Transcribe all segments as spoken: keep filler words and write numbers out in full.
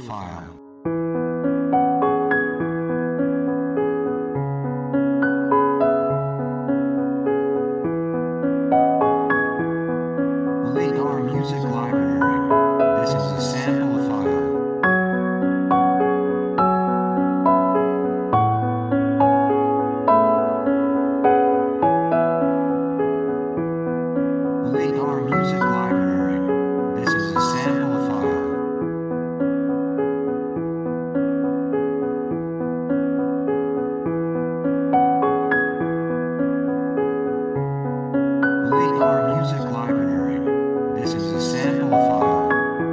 file. Delete our music library. This is a sample file. Delete our music library. This is a sample file. Delete our music library. This is a sample file.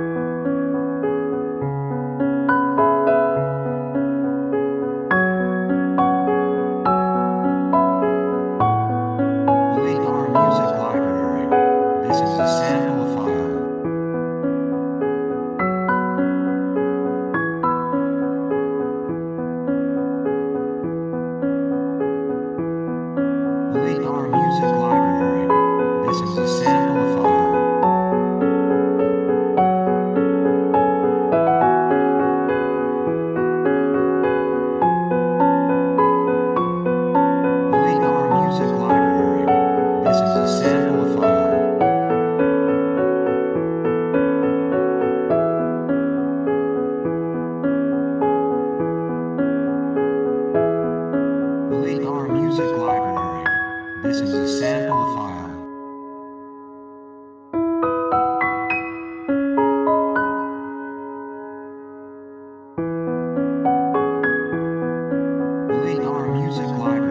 Delete our music library. This is a sample file. Delete our music library. This is a sample file. Delete our music library. This is a sample file. Delete our music library. This is a sample file. Delete our music library.